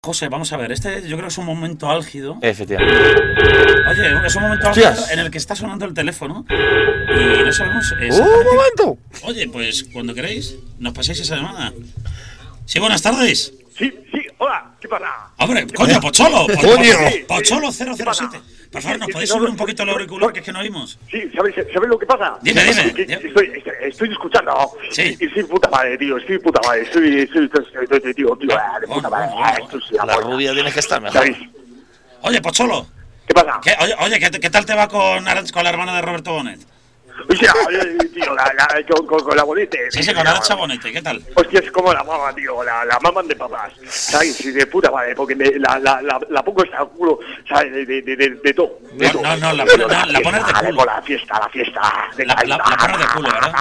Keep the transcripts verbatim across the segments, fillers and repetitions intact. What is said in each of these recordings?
José, vamos a ver, este yo creo que es un momento álgido. Efectivamente. Oye, es un momento álgido Hostias. en el que está sonando el teléfono y no sabemos ¡Un exactamente... momento! Oye, pues cuando queréis, nos paséis esa llamada. Sí, buenas tardes. Sí, sí, hola, ¿qué pasa? Hombre, coño, Pocholo. Po- Coño. Po- Pocholo cero cero siete. Por favor, ¿nos podéis subir un poquito el auricular, que es que no oímos? Sí, ¿sabéis, ¿sabéis lo que pasa? Dime, dime. Que- que Estoy, estoy, estoy escuchando. Sí. Y soy puta madre, tío, estoy puta madre. Estoy, estoy, estoy, estoy, estoy, tío, tío, ah, de puta madre. Ah, esto sí, La polla. rubia tiene que estar mejor. ¿Sabéis? Oye, Pocholo. ¿Qué pasa? ¿qué, oye, oye ¿qué, qué tal te va con, Arancha- con la hermana de Roberto Bonet? Hostia, oye, tío, la, la, con, con, con la bonita. Sí, sí, con Arancha Bonete, ¿qué tal? Hostia, es como la mamá, tío, la, la mamá de papás. ¿Sabes? Sí, de puta madre, porque me, la, la, la, la pongo hasta el culo, ¿sabes? De, de, de, de, de todo. De No, todo. no, no, la Pero pone- no, la pones de fiesta, culo. La fiesta, la fiesta. de La, la, la pones de culo, ¿verdad?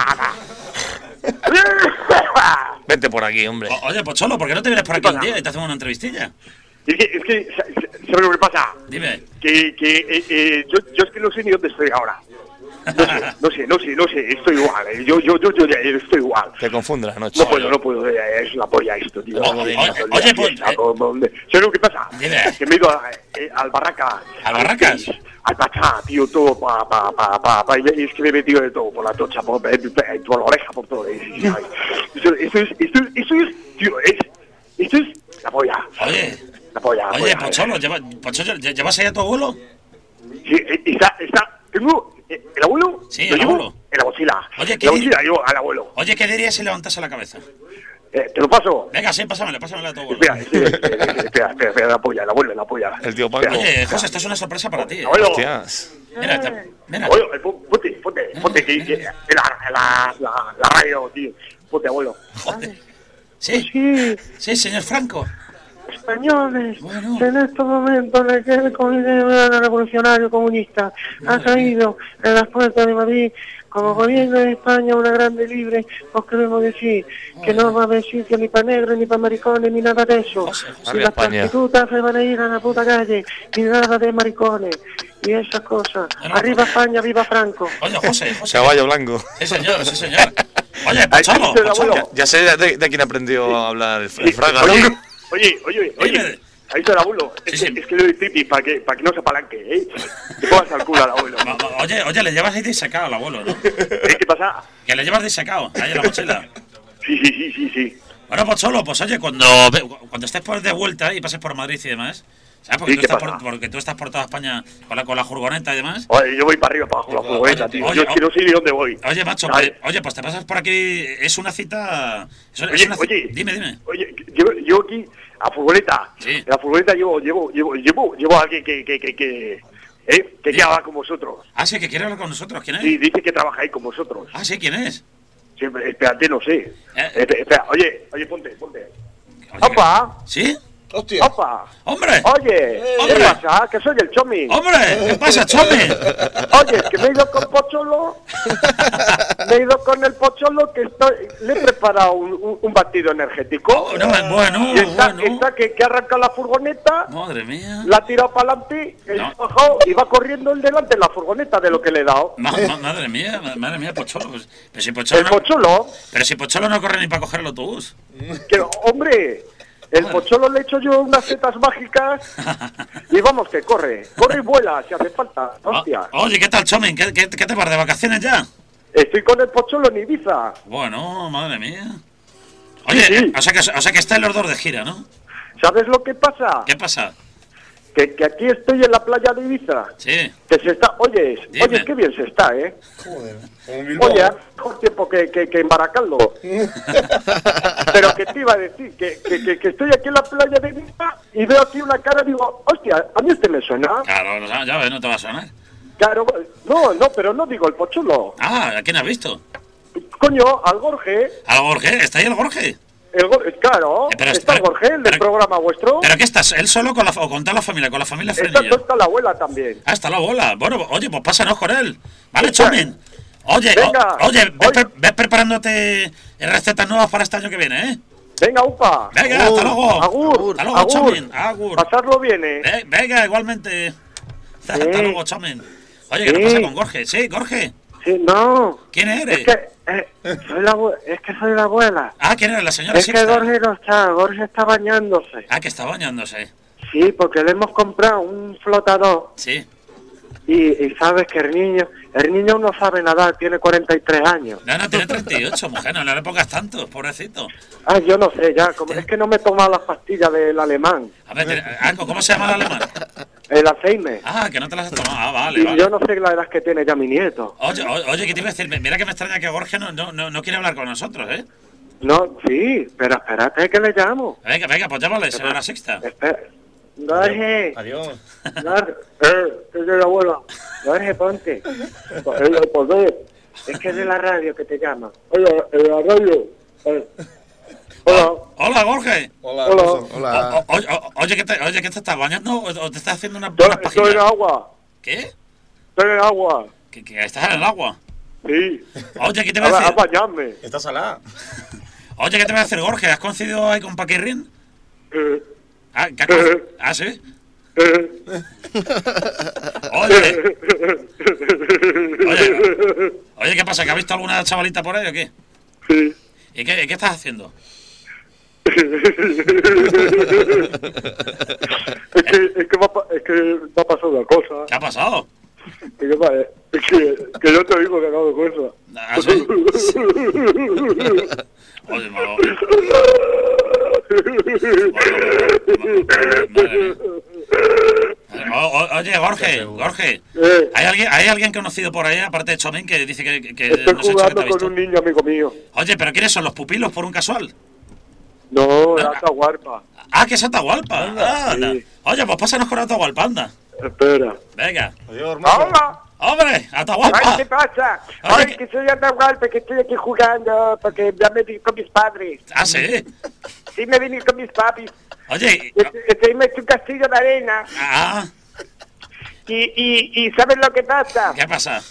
Vente por aquí, hombre. O- oye, Pocholo, ¿por qué no te vienes por aquí un día y te hacemos una entrevistilla? Es que, es que, sa- sa- ¿sabes lo que pasa? Dime. Que, que eh, eh, yo, yo es que no sé ni dónde estoy ahora. No sé, no sé, no sé, no sé, estoy igual, eh. yo, yo, yo, yo, ya estoy igual. Te confunde la noche. No puedo, no puedo, eh, es la polla esto, tío. O- oye, oye, pues, eh, ¿sabes lo que pasa? Dime. Que me he ido a- eh, al Barraca. ¿Al Barracas? Al Pachá, tío, todo, pa, pa, pa, pa, pa, y es que me he metido de todo, por la tocha, por, eh, eh, por la oreja, por todo, eh, ¿sabes? Esto, esto es, esto, esto es, tío, es, esto es la polla. Oye, La polla, la oye, polla. Pocholo, ¿lleva, Pocholo, ¿lle- ¿llevas ahí a tu abuelo? Sí, eh, está, está, tengo, eh, el abuelo, Sí, lo el llevo abuelo. en la mochila. Oye, en ¿qué la dir- mochila llevo al abuelo. Oye, ¿qué dirías si levantase la cabeza? Eh, ¿Te lo paso? Venga, sí, pásamela, pásamela a tu abuelo. Espera, espera, espera, espera, espera, espera, la polla, la abuelo, la polla. El tío Paco. Oye, José, esto es una sorpresa para ti. ¿eh? Abuelo, Hostias. Mira, te- mira. abuelo, eh, pon- ponte, ponte, ponte, que, que, la, la, la, la radio, tío. Ponte, abuelo. Joder. Sí, Sí, sí, señor Franco. españoles, Bueno. en estos momentos en que el Comité Revolucionario Comunista ha caído en las puertas de Madrid, como gobierno de España una grande libre, os queremos decir que no va a haber sitio ni para negros, ni para maricones, ni nada de eso. José, José. Y Arriba las España. prostitutas se van a ir a la puta calle, ni nada de maricones, y esas cosas. Bueno, Arriba España, viva Franco. Oye, José, José. Caballo blanco. Sí, señor, sí, señor. Oye, Ahí Pocholo, está el Pocholo. abuelo. Ya sé de, de quién aprendió a hablar el, Sí, el Fraga, oye, ¿no? oye, oye, oye, Dime. ahí está el abuelo. Es, Sí, que, sí. es que le doy tipi para que, para que no se apalanque, ¿eh? Te pongas al culo al abuelo. Va- va- Oye, oye, le llevas ahí disecado al abuelo, ¿no? ¿Eh? ¿Qué pasa? Que le llevas disecado ahí en la mochila. Sí, sí, sí, sí, sí. Bueno, Pocholo, pues oye, cuando, ve- cuando estés por de vuelta y pases por Madrid y demás, ¿sabes? Porque, Sí, tú, ¿qué estás pasa? por, porque tú estás por toda España con la, con la furgoneta y demás. Oye, yo voy para arriba, para abajo, la furgoneta, tío. oye, Yo es que no sé ni dónde voy. Oye, macho, ¿Sabes? pues, oye, pues te pasas por aquí, es una cita... Es una, es Oye, una ci- oye. Dime, dime. Oye, llevo, llevo aquí a furgoneta. Sí. En la furgoneta llevo, llevo, llevo, llevo, llevo a alguien que, que, que, que, ¿eh? que ya va con vosotros. Ah, sí, que quiere hablar con nosotros, ¿quién es? Sí, dice que trabaja ahí con vosotros. Ah, sí, ¿quién es? Siempre, espérate, no sé. Eh. Espera, espera, oye, oye, ponte, ponte. Oye, ¡Opa! ¿Sí? Hostia. ¡Opa! ¡Hombre! Oye, ¿qué Hombre. pasa? Que soy el Chomi. ¡Hombre! ¿Qué pasa, Chomi? Oye, es que me he ido con Pocholo. Me he ido con el Pocholo que estoy, le he preparado un, un, un batido energético. Oh, no, bueno, y está, bueno. está que, que arranca la furgoneta. Madre mía. La ha tirado para adelante, No. bajado y va corriendo el delante de la furgoneta de lo que le he dado. Ma- ma- madre mía, ma- madre mía, Pocholo. Pues, pero, si Pocholo El no, Pocholo, pero si Pocholo no corre ni para coger el autobús. que hombre, el Pocholo le he hecho yo unas setas mágicas y vamos que corre, corre y vuela si hace falta, hostia. O- oye, ¿qué tal, Chomin? ¿Qué, qué, qué te vas de vacaciones ya? Estoy con el Pocholo en Ibiza. Bueno, madre mía. Oye, Sí, sí. eh, o sea que, o sea que estáis los dos de gira, ¿no? ¿Sabes lo que pasa? ¿Qué pasa? Que, que aquí estoy en la playa de Ibiza. Sí. Que se está, oye, Dime. oye, qué bien se está, ¿eh? Joder. Como Bilbao. Oye, hace mejor tiempo que, que, que en Baracaldo. Pero que te iba a decir, que, que, que, que estoy aquí en la playa de Ibiza y veo aquí una cara y digo, hostia, a mí este me suena. Claro, lo sabes, ya ves, no te va a sonar. Claro, no, no, pero no digo el Pocholo. Ah, ¿a quién has visto? Coño, al Jorge, ¿Al Jorge? ¿Está ahí el Jorge? el Gor- claro, Eh, pero está el espera, Jorge, el del pero- programa vuestro. ¿Pero qué estás? ¿Él solo con la, o con toda la familia? ¿Con la familia Está, Frenillo? está la abuela también. Ah, está la bola. Bueno, oye, pues pásanos con él. Vale, Escucha. Chomin. Oye, Venga. o- oye, ves, Oye. pre- ves preparándote recetas nuevas para este año que viene, ¿eh? Venga, upa. Venga, hasta luego. Agur, Hasta luego, agur. Chomin. Agur. Pasarlo bien, eh. Ve- Venga, igualmente. Hasta Sí. luego, Chomin. Oye, ¿qué te Sí. pasa con Jorge? Sí, Jorge. Sí, no. ¿Quién eres? Es que, eh, soy la, abue- es que soy la abuela. Ah, ¿quién eres? La señora Es que Sixta. Jorge no está, Jorge está bañándose. Ah, que está bañándose. Sí, porque le hemos comprado un flotador Sí. y, y sabes que el niño, el niño no sabe nadar, tiene cuarenta y tres años. No, no, tiene treinta y ocho, mujer, no le pongas tanto, pobrecito. Ah, yo no sé ya, como, es que no me he tomado las pastillas del alemán, A ver, tiene- ah, ¿cómo se llama el alemán? el Alzheimer. Ah, que no te las has tomado. Ah, vale, Y vale. yo no sé la edad que tiene ya mi nieto. Oye, o- oye, ¿qué te iba a decir? Mira que me extraña que Jorge no, no, no, no quiere hablar con nosotros, ¿eh? No, sí, pero espérate que le llamo. Venga, venga, pues llámale, señora Sixta. Espera. Jorge, Adiós. Jorge, eh, es de la abuela. Jorge, ponte. Eh, ¿por qué? Es que es de la radio que te llama. Oye, en la radio. Eh. Hola. Hola, Jorge. Hola. Hola. Alfonso. O- Hola. o- oye, o- oye, ¿qué te, oye, ¿qué te estás bañando o, o te estás haciendo una, Yo unas estoy en páginas? agua. ¿Qué? Estoy en agua. ¿Que, que estás en el agua? Sí. Oye, ¿qué te A, voy a a decir? bañarme. ¿Está salada? Oye, ¿qué te voy a decir, Jorge? ¿Has coincidido ahí con Paquirrin? Eh, Ah, ¿qué has conci- ah, ¿sí? eh. Oye, oye, oye, ¿qué pasa? ¿Que has visto alguna chavalita por ahí o qué? Sí. ¿Y qué, qué estás haciendo? Es que, es que, me ha, pa- es que me ha pasado una cosa. ¿Qué ha pasado? Es que, va- es que, que yo te digo que acabo de cosa. ¿Ah, sí? Oye, malo. Oye, Jorge, Jorge, Eh, ¿hay alguien, ¿hay alguien conocido por ahí, aparte de Chomín, que dice que, que estoy no sé si te jugando ha con visto? un niño amigo mío. Oye, ¿pero quiénes son los pupilos por un casual? No, es Atahualpa. Ah, que es Atahualpa. Ah, anda. Sí. Oye, pues pásanos con Atahualpa, anda. Espera. Venga. Adiós, hermano. ¡Hola! ¡Hombre, Ay, Atahualpa! ¿qué pasa? Oye, Ay, que- que soy Atahualpa, que estoy aquí jugando, porque ya me vine con mis padres. Ah, sí. Sí, me vine con mis papis. Oye, Estoy estoy en un castillo de arena. ah, Y, y, y ¿sabes lo que pasa? ¿qué pasa?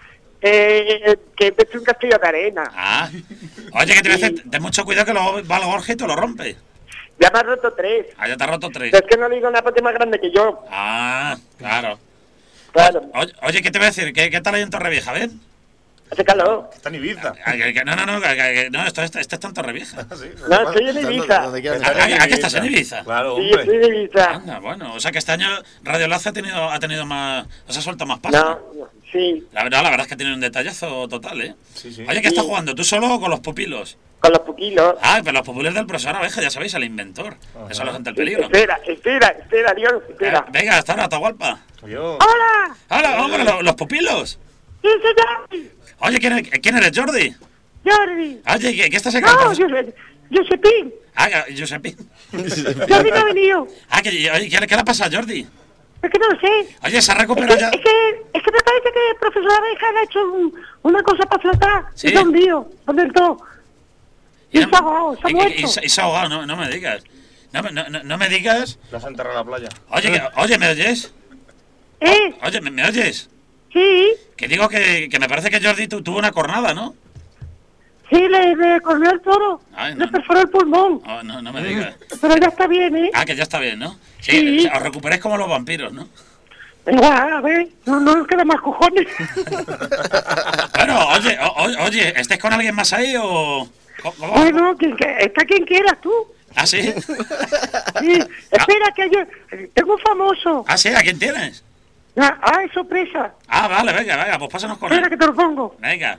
Eh, que es un castillo de arena. Ah. Oye, que te voy a decir, ten mucho cuidado que luego va el Jorge y te lo rompe. Ya me ha roto tres. Ah, ya te ha roto tres. Es que no le digo una parte más grande que yo. Ah, claro. Claro. Oye, oye, ¿qué te voy a decir? ¿Qué, qué tal ahí en Torrevieja, ven? Hace calor. Está en Ibiza. Ah, que- que- no, no, no, que- que- no, esto, esto, esto está en Torrevieja. Sí, No, estoy en Donde- Ibiza. donde quieras Ah, estar. ah, ¿que estás en Ibiza? Claro, Sí, hombre. estoy en Ibiza. Anda, bueno, o sea que este año Radio Lazo ha tenido, ha tenido más, o sea, ha suelto más pasos. No, no, sí. La verdad, la verdad es que tiene un detallazo total, ¿eh? Sí, sí. Oye, ¿qué estás Sí. jugando? ¿Tú solo o con los pupilos? Con los puquilos. Ah, pero los pupilos del profesor Abeja, ya sabéis, el inventor. Eso es lo gente el peligro. Espera, espera, espera, Dios, Eh, espera. venga, hasta ahora, Atahualpa. Adiós. ¡Hola! ¡Hola, hombre, los, los pupilos! ¿Quién soy yo? Oye, ¿quién, eres- ¿quién eres, Jordi? Jordi. Oye, ¿qué, qué estás en No, Josep- Josepín. Ah, Josepín. Jordi no ha venido. Ah, que, oye, ¿qué, le- ¿qué le pasa a Jordi? Es que no lo sé. Oye, ¿se ha Es recuperado que, ya? es que, es que me parece que el profesor Abeja le ha hecho un- una cosa para flotar. Sí. Y se ha hundido con el todo. Y se ha ahogado, se ha y- y- muerto. y se- y se ha ahogado, no, no me digas. No, me- no, no, no me digas. La has enterrado en la playa. Oye, que- oye, ¿me oyes? ¿Eh? Oye, ¿me, me oyes? Sí. Que digo que, que me parece que Jordi tu- tuvo una cornada, ¿no? Sí, le, le corrió el toro. Ay, no, le perforó el pulmón. Oh, no, no me digas. Pero ya está bien, ¿eh? Ah, que ya está bien, ¿no? Sí, Sí. o sea, os recuperáis como los vampiros, ¿no? Igual, a ver, no, no nos queda más cojones. Bueno, oye, o- o- oye, ¿estáis con alguien más ahí o...? ¿Cómo- cómo? Bueno, quien, que, está quien quieras tú. ¿Ah, sí? Sí. Espera, que yo tengo un famoso. ¿Ah, sí? ¿A quién tienes? Ah, ah, es sorpresa. Ah, vale, venga, venga, pues pásanos con Espera él. que te lo pongo. Venga.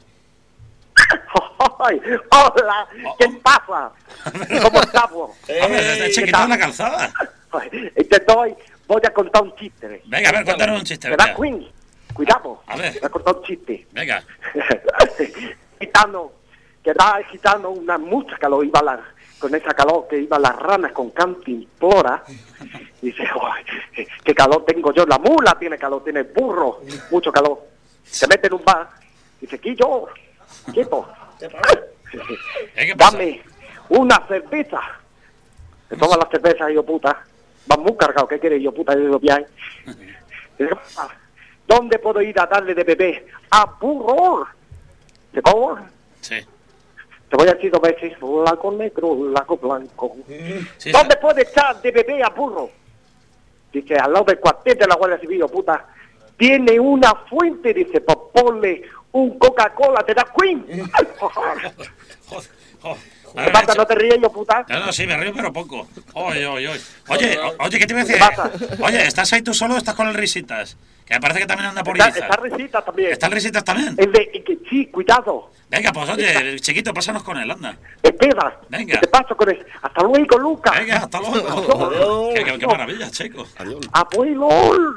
Ay, hola, ¿qué pasa? ¿Cómo estamos? Hombre, desde chiquito en la calzada. Ay, Te doy, voy a contar un chiste. Venga, a ver, cuéntanos un chiste, ¿Verdad, venga. Queen? Cuidado. A ver. Voy a contar un chiste. Venga. Gitano, que da el gitano una mucha calor, iba la, con esa calor que iba las ranas con cantimplora. Dice, "Ay, qué, qué calor tengo yo, la mula tiene calor, tiene el burro, mucho calor. Se mete en un bar, dice, Quillo, quieto, ¿Eh, ¿Qué pasa? dame una cerveza. Se toma la cerveza, yo puta, va muy cargado, ¿qué quieres, yo puta, yo bien? ¿Dónde puedo ir a darle de beber? A burro. ¿De cómo? Sí. Te voy a decir dos veces, lago negro, lago blanco. Sí, ¿Dónde puede echar de bebé a burro? Dice, al lado del cuartel de la Guardia Civil, oh, puta. Tiene una fuente, dice, pues ponle un Coca-Cola, te da Queen. Joder, joder. ¿Qué pasa? ¿No te ríes yo, puta? No, no, sí, me río, pero poco. Oye, oye, oye. Oye, o- oye, ¿qué te iba a decir? ¿Qué pasa? Oye, ¿estás ahí tú solo o estás con el Risitas? Que me parece que también anda por Está, Ibiza. está risita también. ¿Está el Risitas también? El de, el que, sí, cuidado. Venga, pues oye, chiquito, pásanos con él, anda. Espera. Venga. ¿Qué te pasa con eso? Hasta luego, Lucas. Venga, hasta luego. Adiós. Qué, qué- qué maravilla, chico. Abuelo.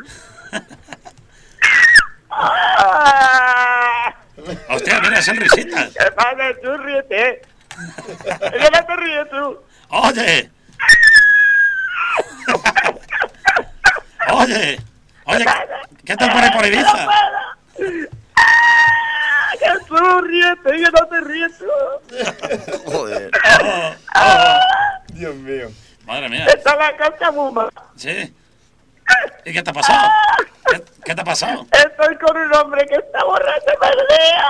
Ah. Hostia, mira, es el Risitas. ¿Qué pasa? Tú ríete. ¿Qué no te ríes tú? Oye. Oye. Oye, ¿qué tal por ahí por Ibiza? Jesús, ríete, que no te ríes tú. Joder. Oh, oh. Dios mío. Madre mía. Está la casa muma. Sí. ¿Y qué te ha pasado? ¿Qué, qué te ha pasado? Estoy con un hombre que está borracho perdida.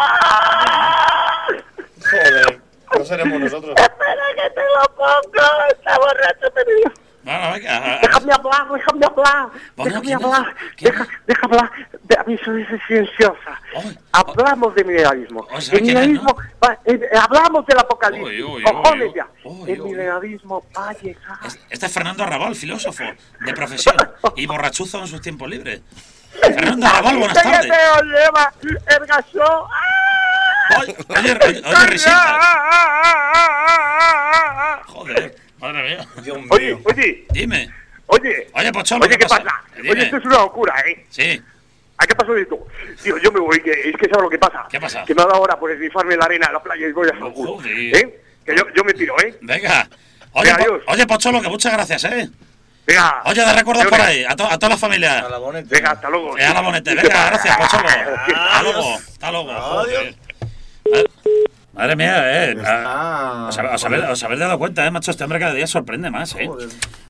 Joder. No seremos nosotros. Espera que te lo pongo. Está borracho perdido. Bueno, venga. a- a- Déjame hablar, déjame hablar. Bueno, Déjame ¿quién es? hablar. ¿Quién Deja, es? deja hablar. De, a mí soy silenciosa. Ay, Hablamos de mineralismo. Oh, ¿sabe El quién es, mineralismo, va- eh, eh, hablamos del apocalipsis. Uy, uy, Cojones uy, ya. uy, El uy. mineralismo va a llegar. es- Este es Fernando Arrabal, filósofo, de profesión y borrachuzo en sus tiempos libres. Fernando Arrabal, buenas Este que tardes. te lo lleva el gaso. Oye, oye, oye, oye, Risitas. Joder, madre mía. Dios mío. Oye, oye, Dime. oye. Oye, Pocholo, Oye, ¿qué pasa? Dime. Oye, esto es una locura, ¿eh? Sí. ¿A qué pasó de esto? Tío, yo me voy, que es que sabes lo que pasa. ¿Qué pasa? Que me ha dado ahora por esnifarme en la arena, en la playa y voy a su culo. Joder. ¿Eh? Que yo, yo me tiro, ¿eh? Venga. Oye, Venga, Po- adiós. oye, Pocholo, que muchas gracias, ¿eh? Venga. Oye, de recuerdos por Señores, ahí, a, to- a toda la familia. A la boneta. Venga, hasta luego. Eh, a la bonete. Venga, gracias, Pocholo. Hasta luego. Hasta luego. Joder. Madre- Madre mía, eh. Ah. Os, habe- os, habéis, os habéis dado cuenta, eh, macho. Este hombre cada día sorprende más, eh. Joder.